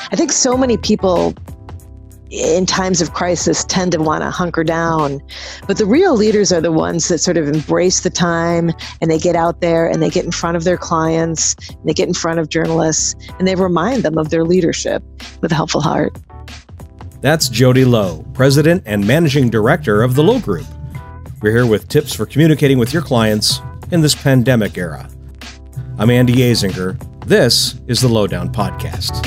I think so many people in times of crisis tend to want to hunker down, but the real leaders are the ones that sort of embrace the time, and they get out there and they get in front of their clients, and they get in front of journalists, and they remind them of their leadership with a helpful heart. That's Jody Lowe, President and Managing Director of the Lowe Group. We're here with tips for communicating with your clients in this pandemic era. I'm Andy Azinger. This is the Lowdown Podcast.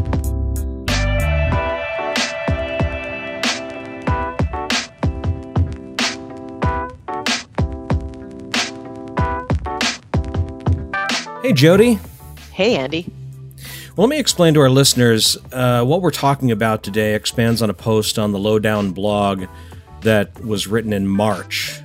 Hey, Jody. Hey, Andy. Well, let me explain to our listeners what we're talking about today expands on a post on the Lowdown blog that was written in March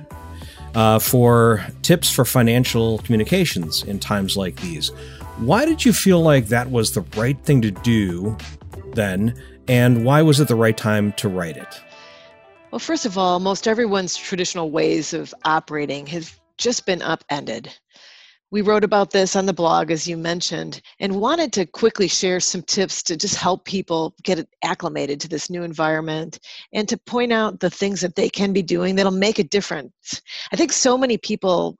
for tips for financial communications in times like these. Why did you feel like that was the right thing to do then, and why was it the right time to write it? Well, first of all, most everyone's traditional ways of operating have just been upended. We wrote about this on the blog, as you mentioned, and wanted to quickly share some tips to just help people get acclimated to this new environment and to point out the things that they can be doing that'll make a difference. I think so many people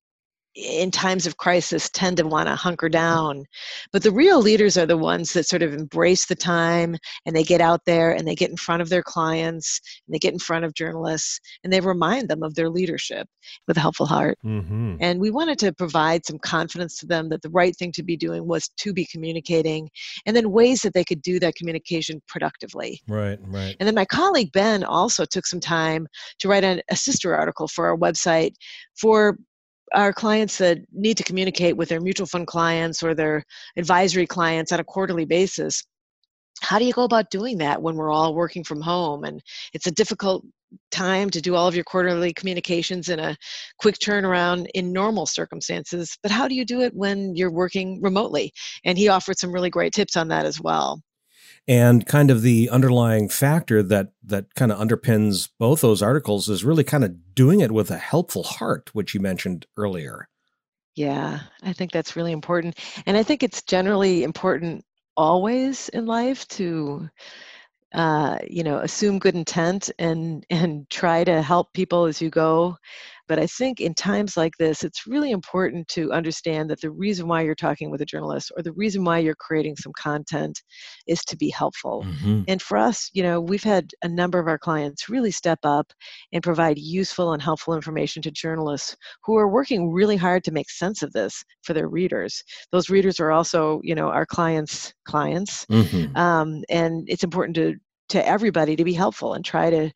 in times of crisis tend to want to hunker down, but the real leaders are the ones that sort of embrace the time, and they get out there and they get in front of their clients, and they get in front of journalists, and they remind them of their leadership with a helpful heart. Mm-hmm. And we wanted to provide some confidence to them that the right thing to be doing was to be communicating, and then ways that they could do that communication productively. Right. And then my colleague Ben also took some time to write a sister article for our website for our clients that need to communicate with their mutual fund clients or their advisory clients on a quarterly basis. How do you go about doing that when we're all working from home and it's a difficult time to do all of your quarterly communications in a quick turnaround in normal circumstances, but how do you do it when you're working remotely? And he offered some really great tips on that as well. And kind of the underlying factor that kind of underpins both those articles is really kind of doing it with a helpful heart, which you mentioned earlier. Yeah, I think that's really important. And I think it's generally important always in life to assume good intent and try to help people as you go. But I think in times like this, it's really important to understand that the reason why you're talking with a journalist or the reason why you're creating some content is to be helpful. Mm-hmm. And for us, we've had a number of our clients really step up and provide useful and helpful information to journalists who are working really hard to make sense of this for their readers. Those readers are also, our clients' clients. Mm-hmm. And it's important to everybody to be helpful and try to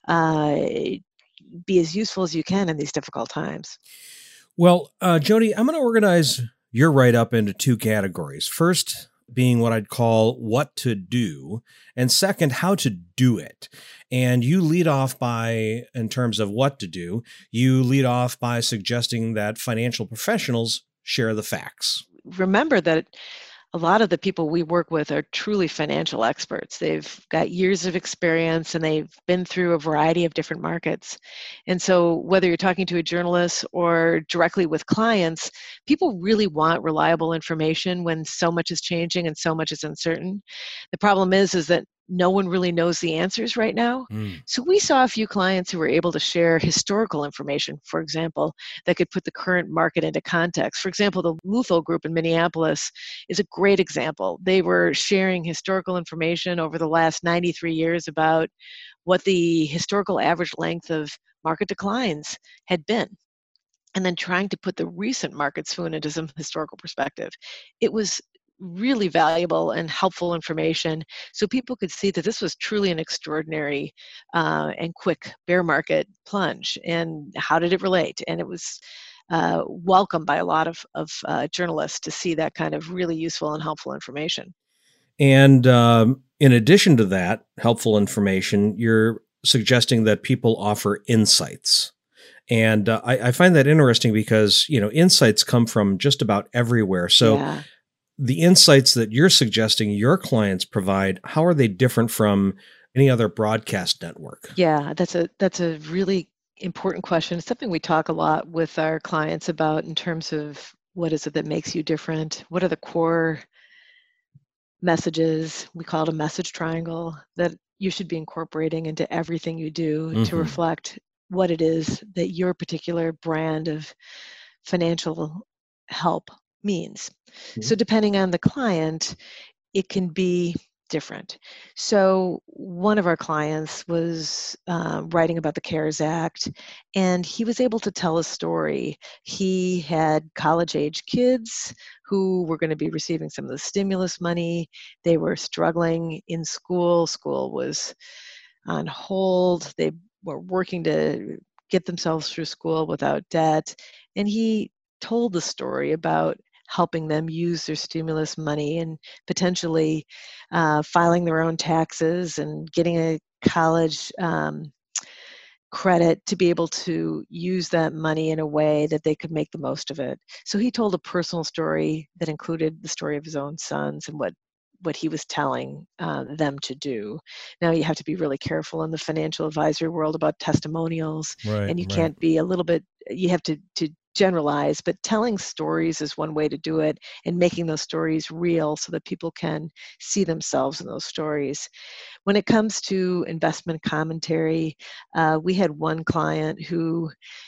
be as useful as you can in these difficult times. Well, Jody, I'm going to organize your write-up into two categories. First being what I'd call what to do, and second, how to do it. And you lead off by, in terms of what to do, you lead off by suggesting that financial professionals share the facts. Remember that a lot of the people we work with are truly financial experts. They've got years of experience and they've been through a variety of different markets. And so whether you're talking to a journalist or directly with clients, people really want reliable information when so much is changing and so much is uncertain. The problem is that no one really knows the answers right now. So we saw a few clients who were able to share historical information, for example, that could put the current market into context. For example, the Lutho Group in Minneapolis is a great example. They were sharing historical information over the last 93 years about what the historical average length of market declines had been, and then trying to put the recent market swoon into some historical perspective. It was really valuable and helpful information so people could see that this was truly an extraordinary and quick bear market plunge, and how did it relate. And it was welcomed by a lot of journalists to see that kind of really useful and helpful information. And in addition to that helpful information, you're suggesting that people offer insights. And I find that interesting because, insights come from just about everywhere. So Yeah. The insights that you're suggesting your clients provide, how are they different from any other broadcast network? Yeah, that's a really important question. It's something we talk a lot with our clients about in terms of what is it that makes you different? What are the core messages. We call it a message triangle that you should be incorporating into everything you do to reflect what it is that your particular brand of financial help means. So depending on the client, it can be different. So one of our clients was writing about the CARES Act, and he was able to tell a story. He had college-age kids who were going to be receiving some of the stimulus money. They were struggling in school. School was on hold. They were working to get themselves through school without debt. And he told the story about helping them use their stimulus money and potentially filing their own taxes and getting a college credit to be able to use that money in a way that they could make the most of it. So he told a personal story that included the story of his own sons and what he was telling them to do. Now you have to be really careful in the financial advisory world about testimonials, and you can't be a little bit, you have to generalize, but telling stories is one way to do it, and making those stories real so that people can see themselves in those stories. When it comes to investment commentary, we had one client who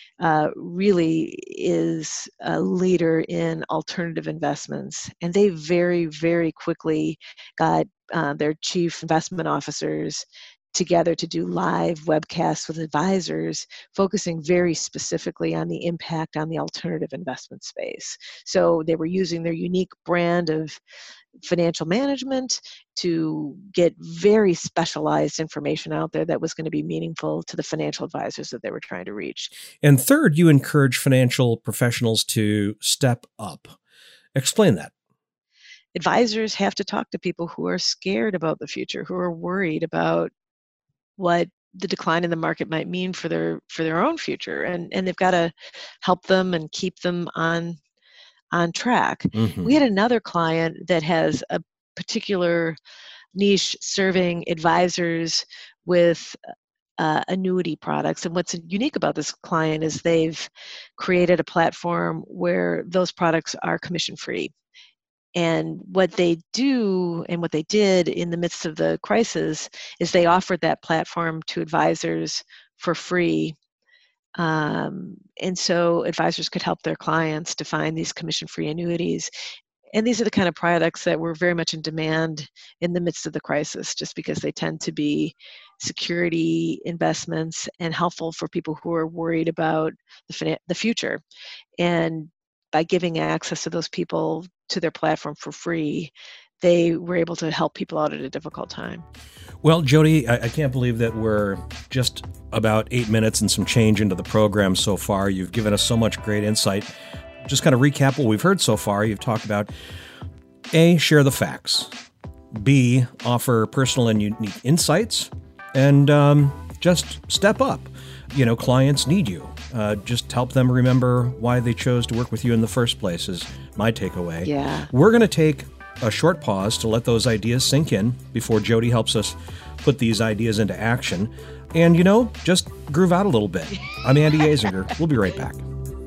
really is a leader in alternative investments. And they very, very quickly got their chief investment officers together to do live webcasts with advisors, focusing very specifically on the impact on the alternative investment space. So they were using their unique brand of financial management to get very specialized information out there that was going to be meaningful to the financial advisors that they were trying to reach. And third, you encourage financial professionals to step up. Explain that. Advisors have to talk to people who are scared about the future, who are worried about what the decline in the market might mean for their own future, and they've got to help them and keep them on track. We had another client that has a particular niche serving advisors with annuity products. And what's unique about this client is they've created a platform where those products are commission-free. And what they do and what they did in the midst of the crisis is they offered that platform to advisors for free. And so advisors could help their clients to find these commission-free annuities. And these are the kind of products that were very much in demand in the midst of the crisis, just because they tend to be security investments and helpful for people who are worried about the future. And by giving access to those people to their platform for free, they were able to help people out at a difficult time. Well, Jody, I can't believe that we're just about 8 minutes and some change into the program so far. You've given us so much great insight. Just kind of recap what we've heard so far. You've talked about A, share the facts. B, offer personal and unique insights. And just step up. You know, clients need you. Just help them remember why they chose to work with you in the first place is my takeaway. Yeah. We're going to take a short pause to let those ideas sink in before Jody helps us put these ideas into action. And, you know, just groove out a little bit. I'm Andy Azinger. We'll be right back.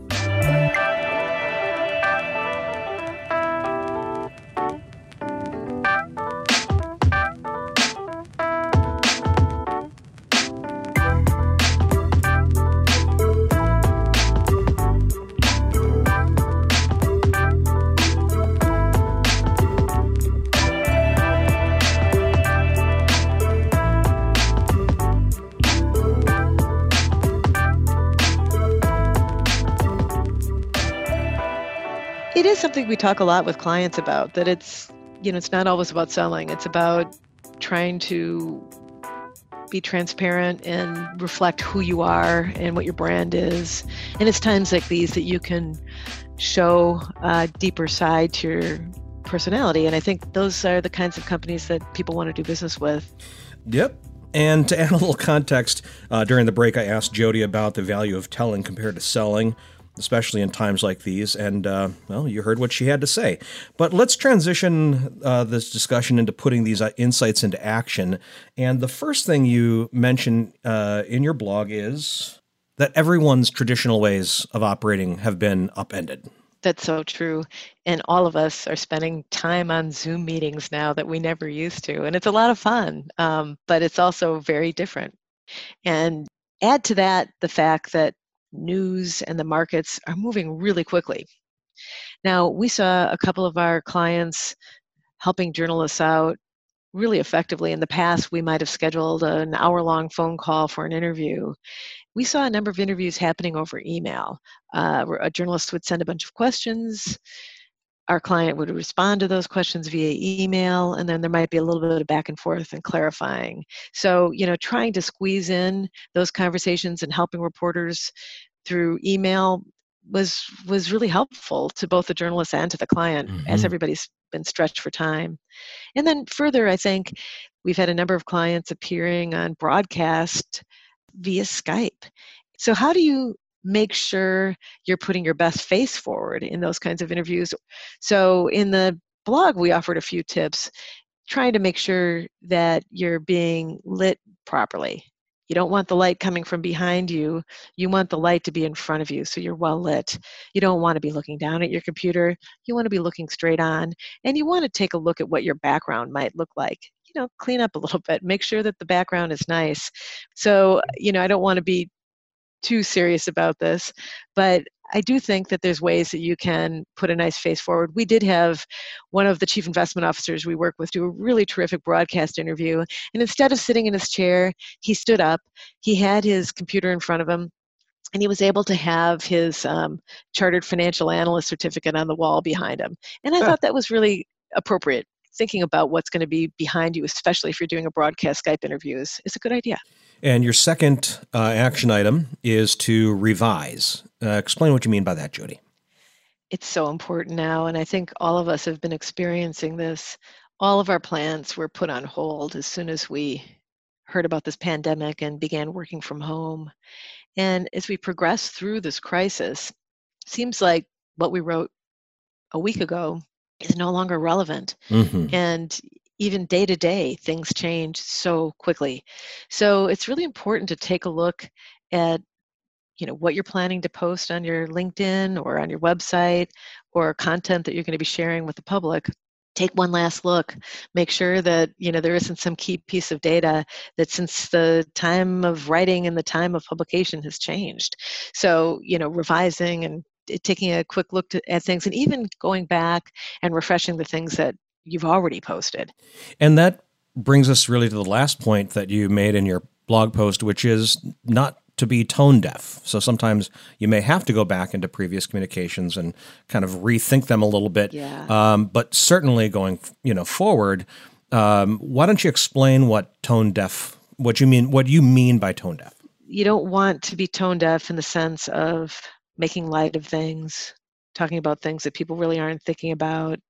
It is something we talk a lot with clients about, that it's, you know, it's not always about selling. It's about trying to be transparent and reflect who you are and what your brand is. And it's times like these that you can show a deeper side to your personality. And I think those are the kinds of companies that people want to do business with. Yep. And to add a little context, during the break, I asked Jody about the value of telling compared to selling, especially in times like these. And, well, you heard what she had to say. But let's transition this discussion into putting these insights into action. And the first thing you mention in your blog is that everyone's traditional ways of operating have been upended. That's so true. And all of us are spending time on Zoom meetings now that we never used to. And it's a lot of fun, but it's also very different. And add to that the fact that news and the markets are moving really quickly. Now, we saw a couple of our clients helping journalists out really effectively. In the past, we might have scheduled an hour-long phone call for an interview. We saw a number of interviews happening over email. Where a journalist would send a bunch of questions. Our client would respond to those questions via email, and then there might be a little bit of back and forth and clarifying. So, trying to squeeze in those conversations and helping reporters through email was really helpful to both the journalist and to the client, as everybody's been stretched for time. And then further, I think we've had a number of clients appearing on broadcast via Skype. So how do you make sure you're putting your best face forward in those kinds of interviews? So in the blog, we offered a few tips, trying to make sure that you're being lit properly. You don't want the light coming from behind you. You want the light to be in front of you, so you're well lit. You don't want to be looking down at your computer. You want to be looking straight on, and you want to take a look at what your background might look like. Clean up a little bit. Make sure that the background is nice. So, I don't want to be too serious about this, but I do think that there's ways that you can put a nice face forward. We did have one of the chief investment officers we work with do a really terrific broadcast interview, and instead of sitting in his chair, he stood up. He had his computer in front of him, and he was able to have his chartered financial analyst certificate on the wall behind him. And I thought that was really appropriate. Thinking about what's going to be behind you, especially if you're doing a broadcast Skype interview, is a good idea. And your second action item is to revise. Explain what you mean by that, Jody. It's so important now, and I think all of us have been experiencing this. All of our plans were put on hold as soon as we heard about this pandemic and began working from home. And as we progress through this crisis, it seems like what we wrote a week ago is no longer relevant. And even day to day, things change so quickly. So it's really important to take a look at, what you're planning to post on your LinkedIn or on your website, or content that you're going to be sharing with the public. Take one last look. Make sure that, there isn't some key piece of data that since the time of writing and the time of publication has changed. So, revising and taking a quick look at things, and even going back and refreshing the things that you've already posted. And that brings us really to the last point that you made in your blog post, which is not to be tone deaf. So sometimes you may have to go back into previous communications and kind of rethink them a little bit. Yeah. But certainly going, forward, why don't you explain what you mean by tone deaf? You don't want to be tone deaf in the sense of making light of things, talking about things that people really aren't thinking about.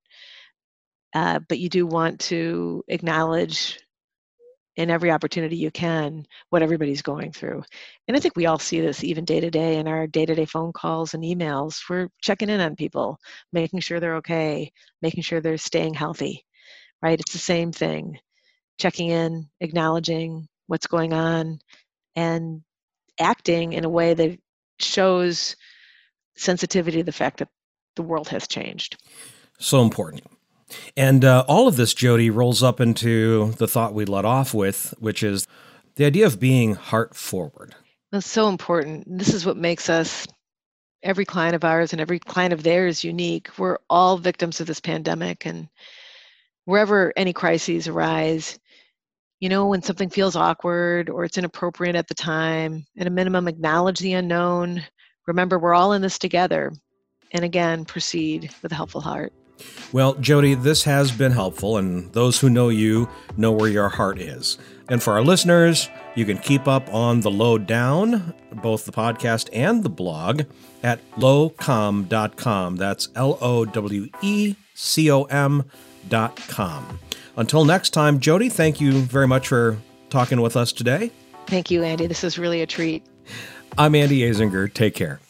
But you do want to acknowledge in every opportunity you can what everybody's going through. And I think we all see this even day to day in our day-to-day phone calls and emails. We're checking in on people, making sure they're okay, making sure they're staying healthy, right? It's the same thing. Checking in, acknowledging what's going on, and acting in a way that shows sensitivity to the fact that the world has changed. So important. And all of this, Jody, rolls up into the thought we let off with, which is the idea of being heart forward. That's so important. This is what makes us, every client of ours and every client of theirs, unique. We're all victims of this pandemic, and wherever any crises arise, when something feels awkward or it's inappropriate at the time, at a minimum, acknowledge the unknown. Remember, we're all in this together. And again, proceed with a helpful heart. Well, Jody, this has been helpful, and those who know you know where your heart is. And for our listeners, you can keep up on the Lowdown, both the podcast and the blog, at lowecom.com. That's LOWECOM.com. Until next time, Jody, thank you very much for talking with us today. Thank you, Andy. This is really a treat. I'm Andy Azinger. Take care.